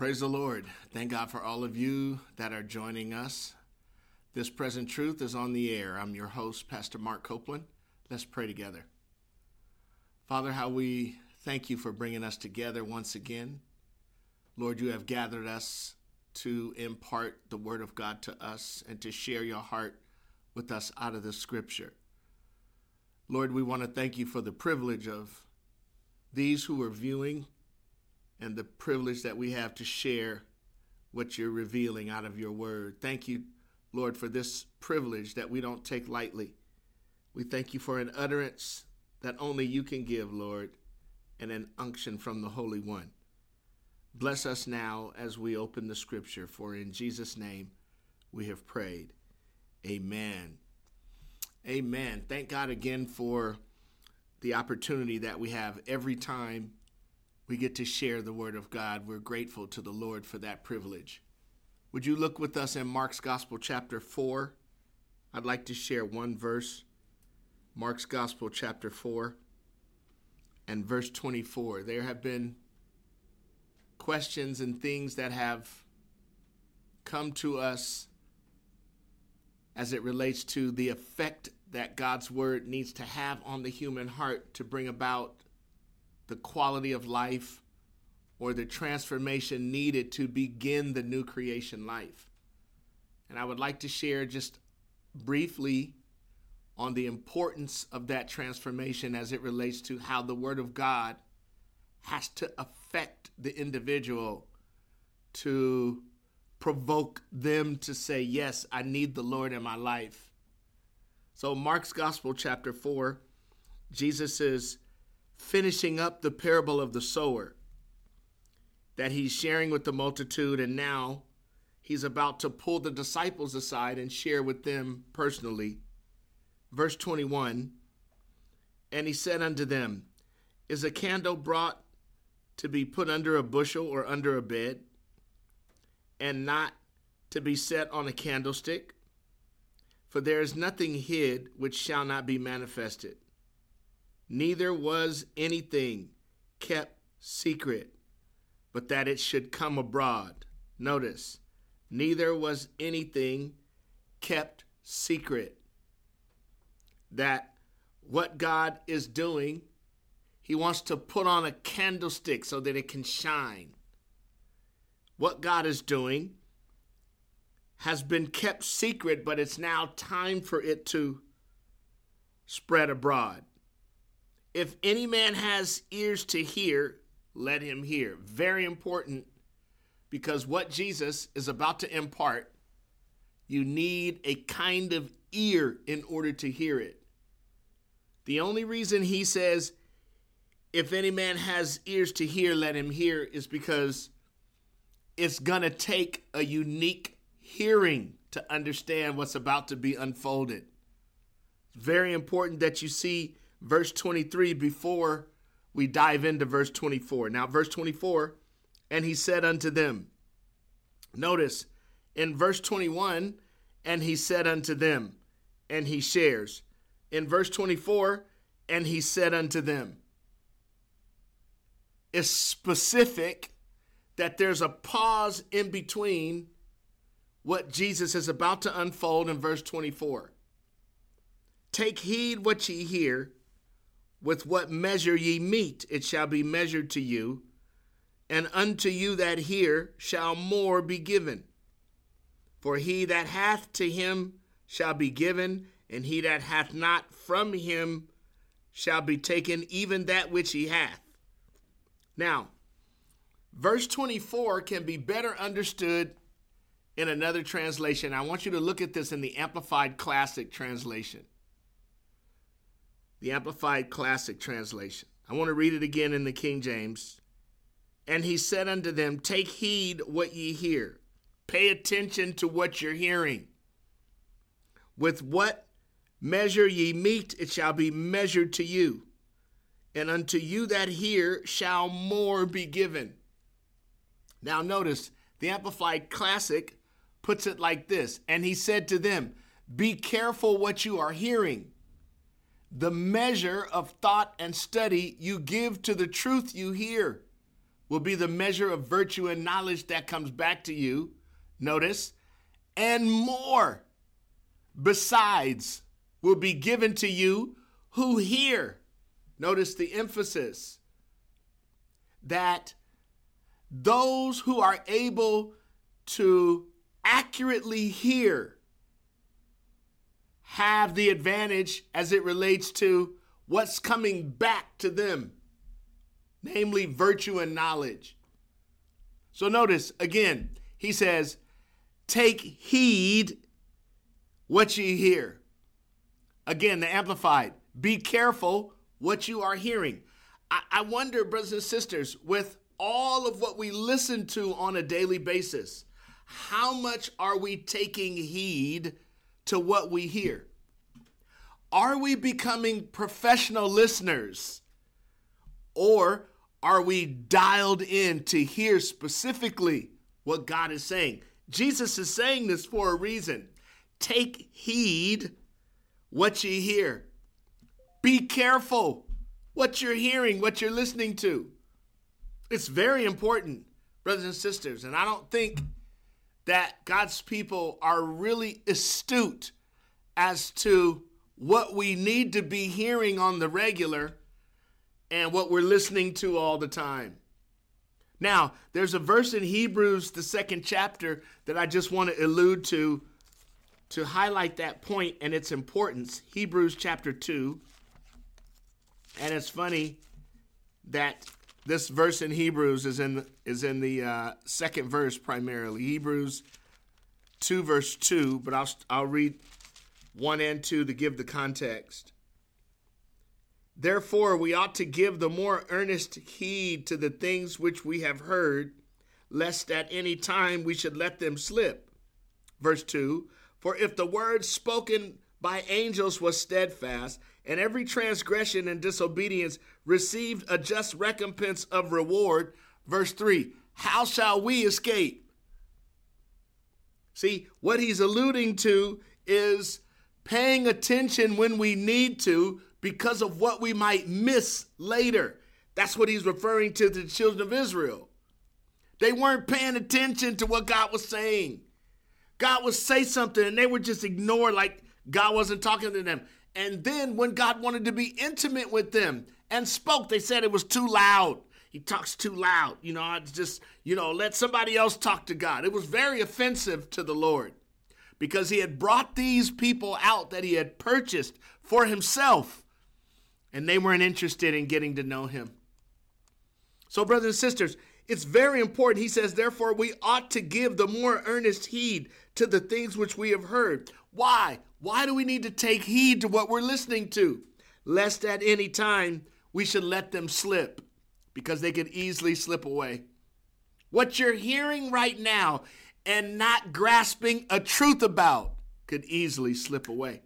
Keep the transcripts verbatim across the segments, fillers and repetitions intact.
Praise the Lord. Thank God for all of you that are joining us. This Present Truth is on the air. I'm your host, Pastor Mark Copeland. Let's pray together. Father, how we thank you for bringing us together once again. Lord, you have gathered us to impart the word of God to us and to share your heart with us out of the scripture. Lord, we want to thank you for the privilege of these who are viewing and the privilege that we have to share what you're revealing out of your word. Thank you, Lord, for this privilege that we don't take lightly. We thank you for an utterance that only you can give, Lord, and an unction from the Holy One. Bless us now as we open the scripture, for in Jesus' name we have prayed. Amen. Amen. Thank God again for the opportunity that we have every time we get to share the word of God. We're grateful to the Lord for that privilege. Would you look with us in Mark's Gospel, chapter four? I'd like to share one verse. Mark's Gospel, chapter four, and verse twenty-four. There have been questions and things that have come to us as it relates to the effect that God's word needs to have on the human heart to bring about the quality of life or the transformation needed to begin the new creation life. And I would like to share just briefly on the importance of that transformation as it relates to how the word of God has to affect the individual to provoke them to say, yes, I need the Lord in my life. So Mark's Gospel, chapter four, Jesus is finishing up the parable of the sower that he's sharing with the multitude, and now he's about to pull the disciples aside and share with them personally. Verse twenty-one, and he said unto them, is a candle brought to be put under a bushel or under a bed, and not to be set on a candlestick? For there is nothing hid which shall not be manifested, neither was anything kept secret, but that it should come abroad. Notice, neither was anything kept secret. That what God is doing, he wants to put on a candlestick so that it can shine. What God is doing has been kept secret, but it's now time for it to spread abroad. If any man has ears to hear, let him hear. Very important, because what Jesus is about to impart, you need a kind of ear in order to hear it. The only reason he says, if any man has ears to hear, let him hear, is because it's going to take a unique hearing to understand what's about to be unfolded. It's very important that you see verse twenty-three before we dive into verse twenty-four. Now, verse twenty-four, and he said unto them. Notice in verse twenty-one, and he said unto them, and he shares. In verse twenty-four, and he said unto them. It's specific that there's a pause in between what Jesus is about to unfold in verse twenty-four. Take heed what ye hear. With what measure ye meet, it shall be measured to you, and unto you that hear shall more be given. For he that hath, to him shall be given, and he that hath not, from him shall be taken even that which he hath. Now, verse twenty-four can be better understood in another translation. I want you to look at this in the Amplified Classic translation. The Amplified Classic translation. I want to read it again in the King James. And he said unto them, take heed what ye hear. Pay attention to what you're hearing. With what measure ye meet, it shall be measured to you. And unto you that hear shall more be given. Now notice, the Amplified Classic puts it like this. And he said to them, be careful what you are hearing. The measure of thought and study you give to the truth you hear. will be the measure of virtue and knowledge that comes back to you. Notice, and more besides will be given to you who hear. Notice the emphasis that those who are able to accurately hear have the advantage as it relates to what's coming back to them, namely virtue and knowledge. So notice again, he says, take heed what ye hear. Again, the Amplified, be careful what you are hearing. I, I wonder, brothers and sisters, with all of what we listen to on a daily basis, how much are we taking heed to what we hear? Are we becoming professional listeners, or are we dialed in to hear specifically what God is saying? Jesus is saying this for a reason. Take heed what ye hear. Be careful what you're hearing, what you're listening to. It's very important, brothers and sisters, and I don't think that God's people are really astute as to what we need to be hearing on the regular and what we're listening to all the time. Now, there's a verse in Hebrews, the second chapter, that I just want to allude to to highlight that point and its importance. Hebrews chapter two. And it's funny that this verse in Hebrews is in is in the uh, second verse primarily. Hebrews two verse two, but I'll I'll read one and two to give the context. Therefore, we ought to give the more earnest heed to the things which we have heard, lest at any time we should let them slip. Verse two, for if the word spoken by angels was steadfast, and every transgression and disobedience received a just recompense of reward. Verse three, how shall we escape? See, what he's alluding to is paying attention when we need to because of what we might miss later. That's what he's referring to the children of Israel. They weren't paying attention to what God was saying. God would say something and they would just ignore like God wasn't talking to them. And then when God wanted to be intimate with them and spoke, they said it was too loud. He talks too loud. You know, it's just, you know, let somebody else talk to God. It was very offensive to the Lord because he had brought these people out that he had purchased for himself, and they weren't interested in getting to know him. So, brothers and sisters, it's very important. He says, therefore, we ought to give the more earnest heed to the things which we have heard. Why? Why do we need to take heed to what we're listening to? Lest at any time we should let them slip, because they could easily slip away. What you're hearing right now and not grasping a truth about could easily slip away.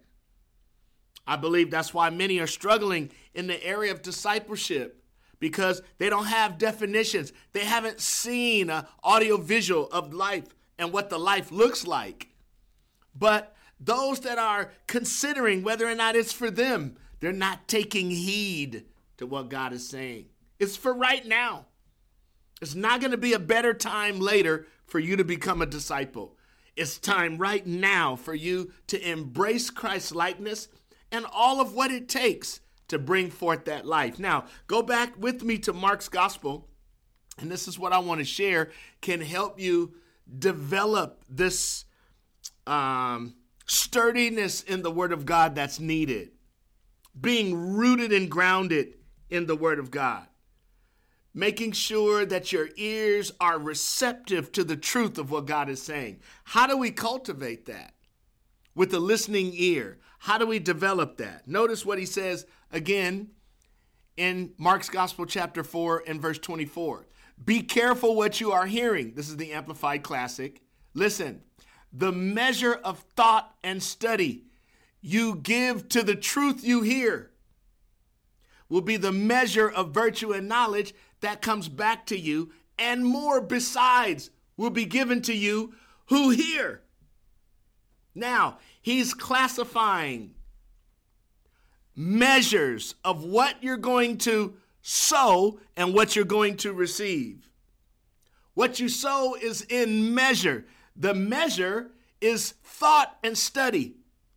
I believe that's why many are struggling in the area of discipleship, because they don't have definitions. They haven't seen an audio visual of life and what the life looks like. But those that are considering whether or not it's for them, they're not taking heed to what God is saying. It's for right now. It's not going to be a better time later for you to become a disciple. It's time right now for you to embrace Christ's likeness and all of what it takes to bring forth that life. Now, go back with me to Mark's gospel, and this is what I want to share, can help you develop this um, sturdiness in the word of God that's needed. Being rooted and grounded in the word of God. Making sure that your ears are receptive to the truth of what God is saying. How do we cultivate that? With a listening ear. How do we develop that? Notice what he says again in Mark's Gospel chapter four and verse twenty-four. Be careful what you are hearing. This is the Amplified Classic. Listen, the measure of thought and study you give to the truth you hear will be the measure of virtue and knowledge that comes back to you, and more besides will be given to you who hear. Now, he's classifying measures of what you're going to sow and what you're going to receive. What you sow is in measure. The measure is thought and study.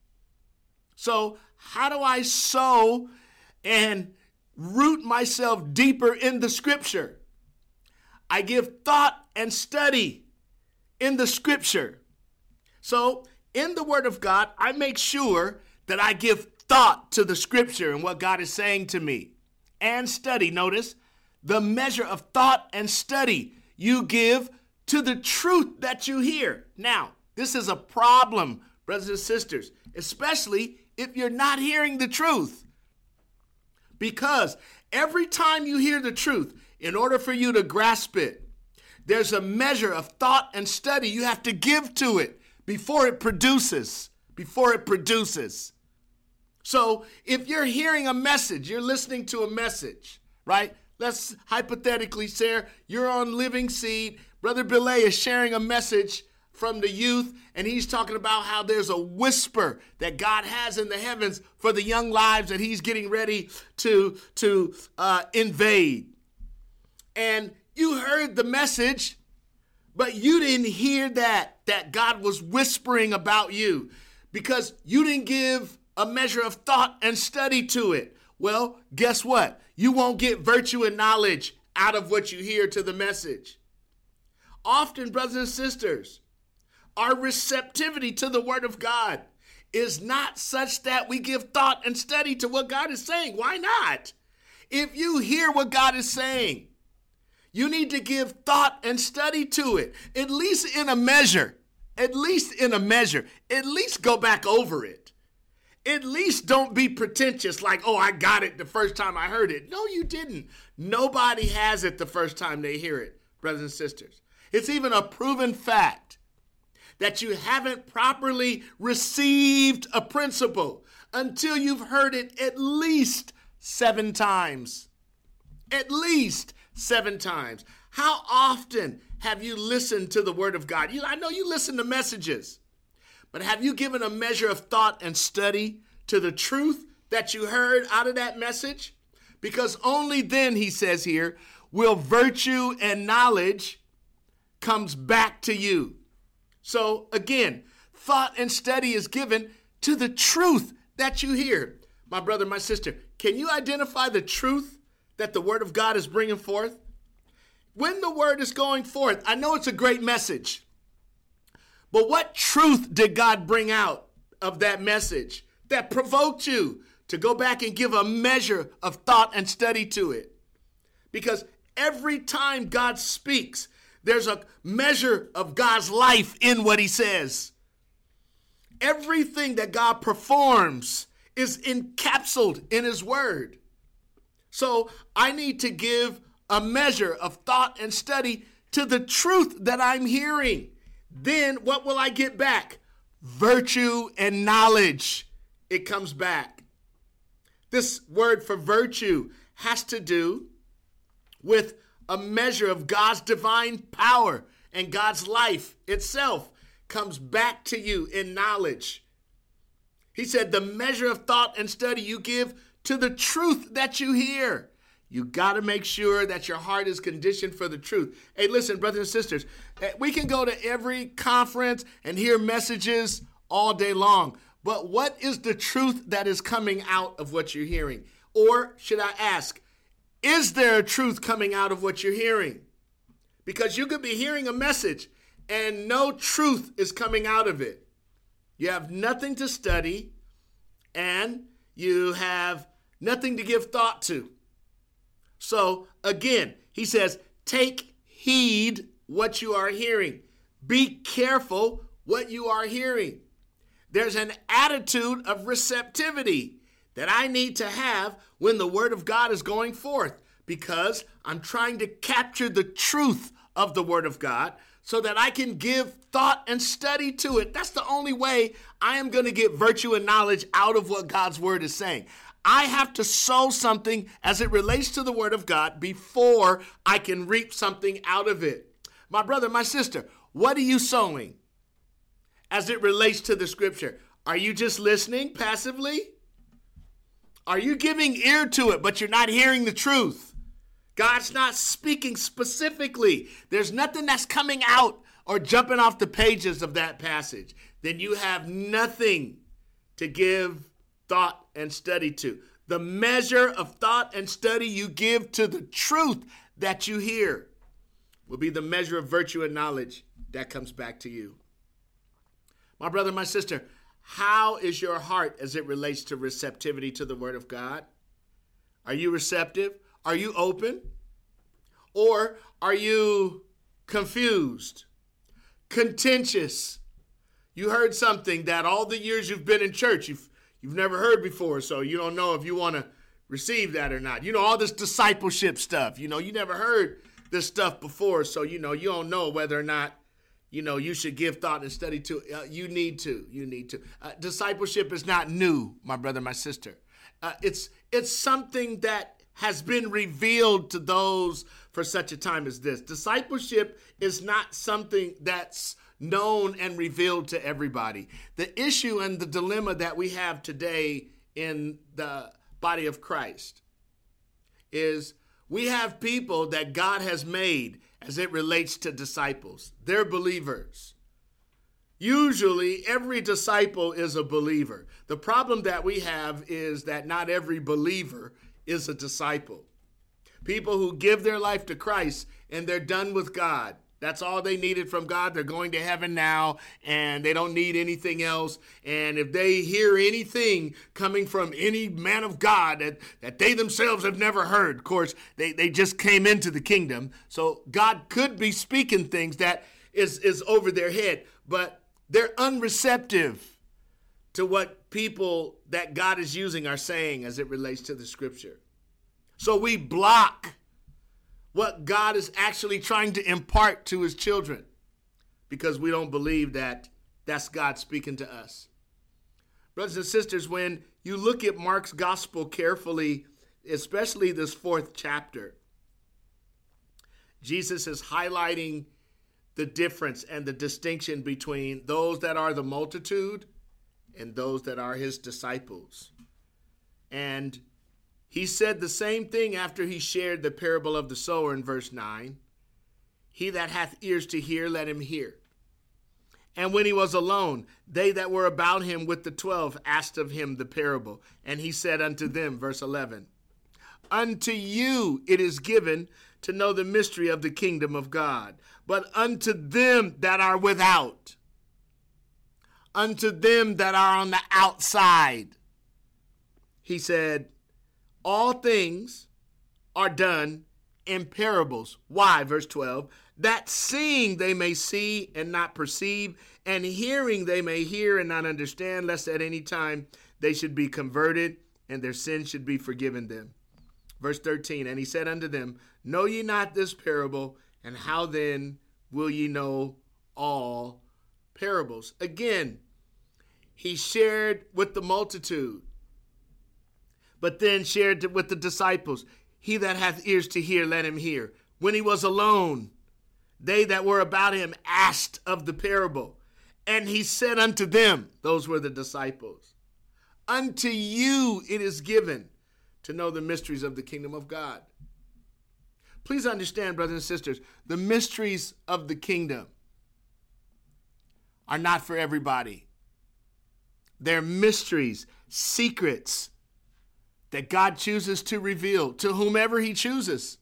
So how do I sow and root myself deeper in the scripture? I give thought and study in the scripture. So in the word of God, I make sure that I give thought to the scripture and what God is saying to me. And study, notice, the measure of thought and study you give to the truth that you hear. Now, this is a problem, brothers and sisters, especially if you're not hearing the truth. Because every time you hear the truth, in order for you to grasp it, there's a measure of thought and study you have to give to it before it produces, before it produces. So if you're hearing a message, you're listening to a message, right? Let's hypothetically say you're on Living Seed. Brother Belay is sharing a message from the youth, and he's talking about how there's a whisper that God has in the heavens for the young lives that he's getting ready to, to uh, invade. And you heard the message, but you didn't hear that, that God was whispering about you because you didn't give a measure of thought and study to it. Well, guess what? You won't get virtue and knowledge out of what you hear to the message. Often, brothers and sisters, our receptivity to the word of God is not such that we give thought and study to what God is saying. Why not? If you hear what God is saying, you need to give thought and study to it, at least in a measure, at least in a measure, at least go back over it. At least don't be pretentious like, oh, I got it the first time I heard it. No, you didn't. Nobody has it the first time they hear it, brothers and sisters. It's even a proven fact that you haven't properly received a principle until you've heard it at least seven times. At least seven times. How often have you listened to the word of God? You, I know you listen to messages. But have you given a measure of thought and study to the truth that you heard out of that message? Because only then, he says here, will virtue and knowledge comes back to you. So again, thought and study is given to the truth that you hear. My brother, my sister, can you identify the truth that the word of God is bringing forth? When the word is going forth, I know it's a great message. But what truth did God bring out of that message that provoked you to go back and give a measure of thought and study to it? Because every time God speaks, there's a measure of God's life in what he says. Everything that God performs is encapsulated in his word. So I need to give a measure of thought and study to the truth that I'm hearing. Then what will I get back? Virtue and knowledge. It comes back. This word for virtue has to do with a measure of God's divine power, and God's life itself comes back to you in knowledge. He said the measure of thought and study you give to the truth that you hear. You got to make sure that your heart is conditioned for the truth. Hey, listen, brothers and sisters, we can go to every conference and hear messages all day long. But what is the truth that is coming out of what you're hearing? Or should I ask, is there a truth coming out of what you're hearing? Because you could be hearing a message and no truth is coming out of it. You have nothing to study and you have nothing to give thought to. So again, he says, take heed what you are hearing. Be careful what you are hearing. There's an attitude of receptivity that I need to have when the word of God is going forth, because I'm trying to capture the truth of the word of God so that I can give thought and study to it. That's the only way I am going to get virtue and knowledge out of what God's word is saying. I have to sow something as it relates to the word of God before I can reap something out of it. My brother, my sister, what are you sowing as it relates to the scripture? Are you just listening passively? Are you giving ear to it, but you're not hearing the truth? God's not speaking specifically. There's nothing that's coming out or jumping off the pages of that passage. Then you have nothing to give thought and study to. The measure of thought and study you give to the truth that you hear will be the measure of virtue and knowledge that comes back to you. My brother, my sister, how is your heart as it relates to receptivity to the word of God? Are you receptive? Are you open? Or are you confused, contentious? You heard something that all the years you've been in church, you've you've never heard before, so you don't know if you want to receive that or not. You know, all this discipleship stuff, you know, you never heard this stuff before, so, you know, you don't know whether or not, you know, you should give thought and study to it. Uh, you need to. You need to. Uh, discipleship is not new, my brother, my sister. Uh, it's it's something that has been revealed to those for such a time as this. Discipleship is not something that's known and revealed to everybody. The issue and the dilemma that we have today in the body of Christ is we have people that God has made as it relates to disciples. They're believers. Usually, every disciple is a believer. The problem that we have is that not every believer is a disciple. People who give their life to Christ and they're done with God. That's all they needed from God. They're going to heaven now and they don't need anything else. And if they hear anything coming from any man of God that, that they themselves have never heard, of course, they, they just came into the kingdom. So God could be speaking things that is, is over their head, but they're unreceptive to what people that God is using are saying as it relates to the scripture. So we block what God is actually trying to impart to his children because we don't believe that that's God speaking to us. Brothers and sisters, when you look at Mark's gospel carefully, especially this fourth chapter, Jesus is highlighting the difference and the distinction between those that are the multitude and those that are his disciples. And he said the same thing after he shared the parable of the sower in verse nine. He that hath ears to hear, let him hear. And when he was alone, they that were about him with the twelve asked of him the parable. And he said unto them, verse eleven, unto you it is given to know the mystery of the kingdom of God, but unto them that are without, unto them that are on the outside, he said, all things are done in parables. Why? Verse twelve, that seeing they may see and not perceive, and hearing they may hear and not understand, lest at any time they should be converted and their sins should be forgiven them. Verse thirteen, and he said unto them, know ye not this parable, and how then will ye know all parables? Again, he shared with the multitude, but then shared with the disciples. He that hath ears to hear, let him hear. When he was alone, they that were about him asked of the parable. And he said unto them, those were the disciples, unto you it is given to know the mysteries of the kingdom of God. Please understand, brothers and sisters, the mysteries of the kingdom are not for everybody. They're mysteries, secrets that God chooses to reveal to whomever he chooses.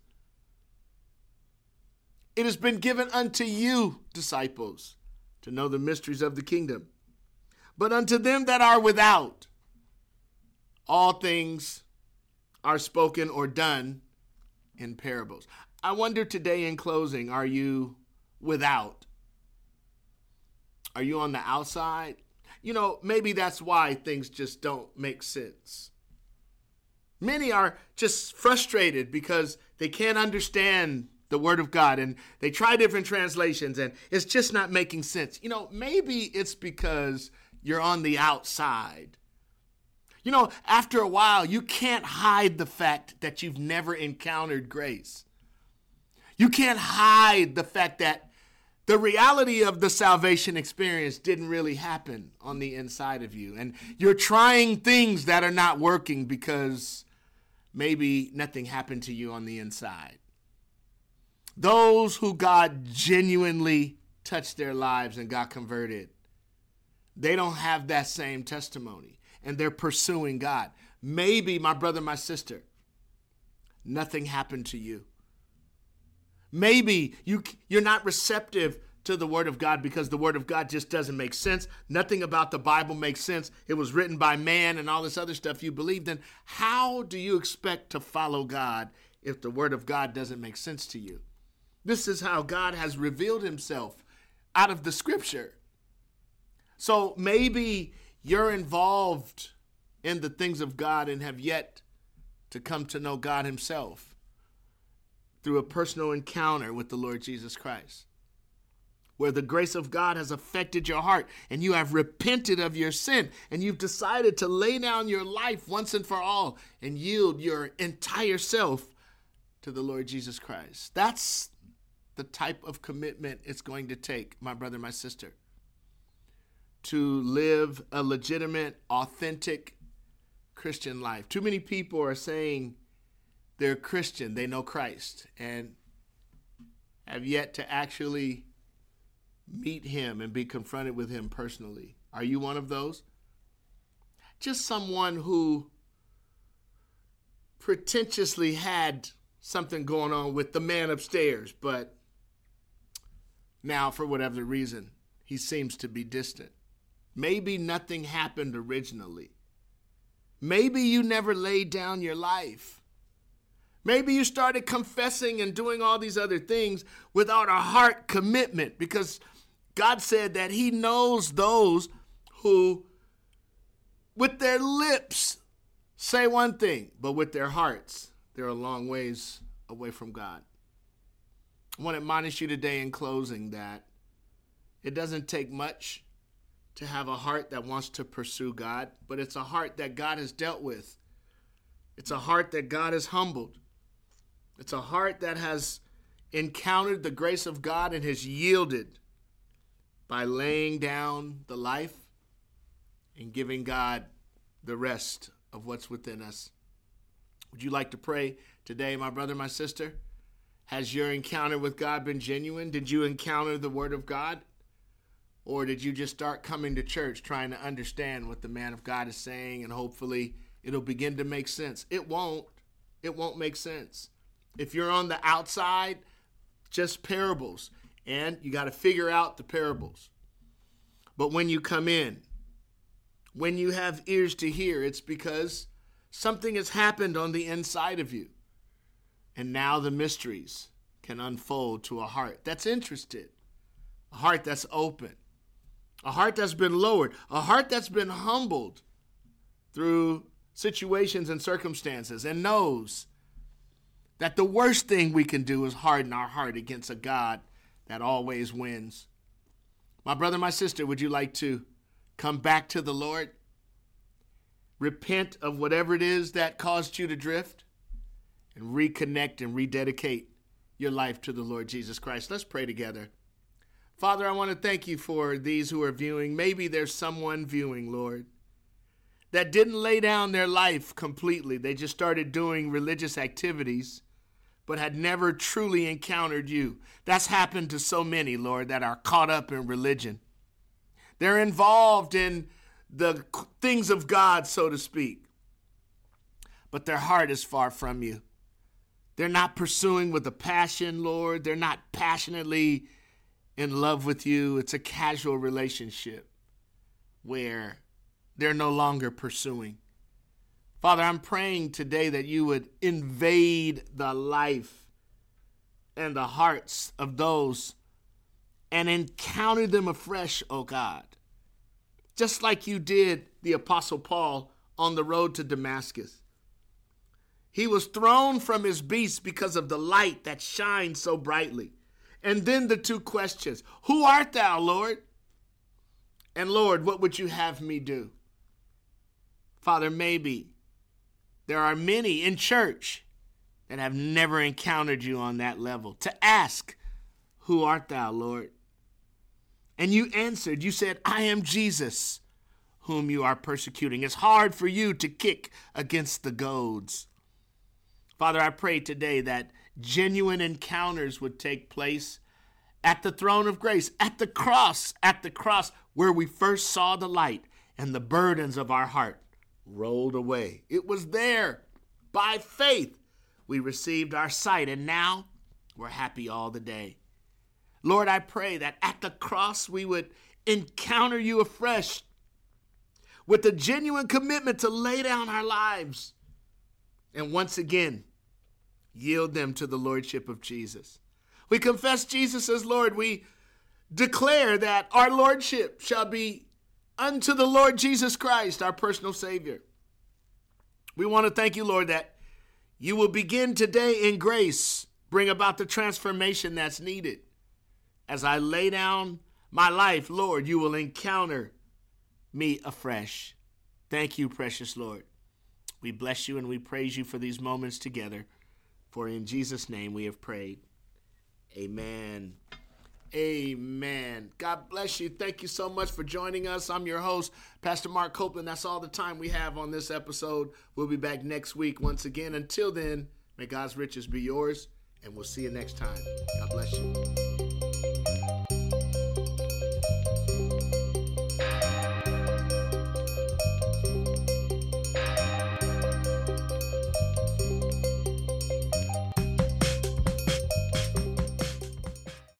It has been given unto you, disciples, to know the mysteries of the kingdom. But unto them that are without, all things are spoken or done in parables. I wonder today in closing, are you without? Are you on the outside? You know, maybe that's why things just don't make sense. Many are just frustrated because they can't understand the word of God and they try different translations and it's just not making sense. You know, maybe it's because you're on the outside. You know, after a while, you can't hide the fact that you've never encountered grace. You can't hide the fact that the reality of the salvation experience didn't really happen on the inside of you. And you're trying things that are not working because maybe nothing happened to you on the inside. those who God genuinely touched their lives and got converted, they don't have that same testimony, and they're pursuing God. Maybe, my brother, my sister, nothing happened to you. Maybe you, you're not receptive to the word of God because the word of God just doesn't make sense. Nothing about the Bible makes sense. It was written by man and all this other stuff you believed in. How do you expect to follow God if the word of God doesn't make sense to you? This is how God has revealed himself out of the scripture. So maybe you're involved in the things of God and have yet to come to know God himself through a personal encounter with the Lord Jesus Christ, where the grace of God has affected your heart and you have repented of your sin and you've decided to lay down your life once and for all and yield your entire self to the Lord Jesus Christ. That's the type of commitment it's going to take, my brother, my sister, to live a legitimate, authentic Christian life. Too many people are saying they're Christian, they know Christ, and have yet to actually meet him and be confronted with him personally. Are you one of those? Just someone who pretentiously had something going on with the man upstairs, but now, for whatever reason, he seems to be distant. Maybe nothing happened originally. Maybe you never laid down your life. Maybe you started confessing and doing all these other things without a heart commitment, because God said that he knows those who, with their lips, say one thing, but with their hearts, they're a long ways away from God. I want to admonish you today in closing that it doesn't take much to have a heart that wants to pursue God, but it's a heart that God has dealt with. It's a heart that God has humbled. It's a heart that has encountered the grace of God and has yielded by laying down the life and giving God the rest of what's within us. Would you like to pray today, my brother, my sister? Has your encounter with God been genuine? Did you encounter the word of God? Or did you just start coming to church trying to understand what the man of God is saying, and hopefully it'll begin to make sense? It won't. It won't make sense. If you're on the outside, just parables, and you got to figure out the parables. But when you come in, when you have ears to hear, it's because something has happened on the inside of you. And now the mysteries can unfold to a heart that's interested, a heart that's open, a heart that's been lowered, a heart that's been humbled through situations and circumstances, and knows that the worst thing we can do is harden our heart against a God that always wins. My brother, my sister, would you like to come back to the Lord? Repent of whatever it is that caused you to drift and reconnect and rededicate your life to the Lord Jesus Christ. Let's pray together. Father, I want to thank you for these who are viewing. Maybe there's someone viewing, Lord, that didn't lay down their life completely. They just started doing religious activities, but had never truly encountered you. That's happened to so many, Lord, that are caught up in religion. They're involved in the things of God, so to speak, but their heart is far from you. They're not pursuing with a passion, Lord. They're not passionately in love with you. It's a casual relationship where they're no longer pursuing. Father, I'm praying today that you would invade the life and the hearts of those and encounter them afresh, oh God. Just like you did the Apostle Paul on the road to Damascus. He was thrown from his beast because of the light that shines so brightly. And then the two questions: who art thou, Lord? And Lord, what would you have me do? Father, maybe there are many in church that have never encountered you on that level. To ask, who art thou, Lord? And you answered, you said, I am Jesus, whom you are persecuting. It's hard for you to kick against the goads. Father, I pray today that genuine encounters would take place at the throne of grace, at the cross, at the cross where we first saw the light and the burdens of our heart rolled away. It was there. By faith, we received our sight, and now we're happy all the day. Lord, I pray that at the cross we would encounter you afresh with a genuine commitment to lay down our lives and once again yield them to the lordship of Jesus. We confess Jesus as Lord. We declare that our lordship shall be unto the Lord Jesus Christ, our personal Savior. We want to thank you, Lord, that you will begin today in grace, bring about the transformation that's needed. As I lay down my life, Lord, you will encounter me afresh. Thank you, precious Lord. We bless you and we praise you for these moments together. For in Jesus' name we have prayed. Amen. Amen. God bless you. Thank you so much for joining us. I'm your host, Pastor Mark Copeland. That's all the time we have on this episode. We'll be back next week once again. Until then, may God's riches be yours, and we'll see you next time. God bless you.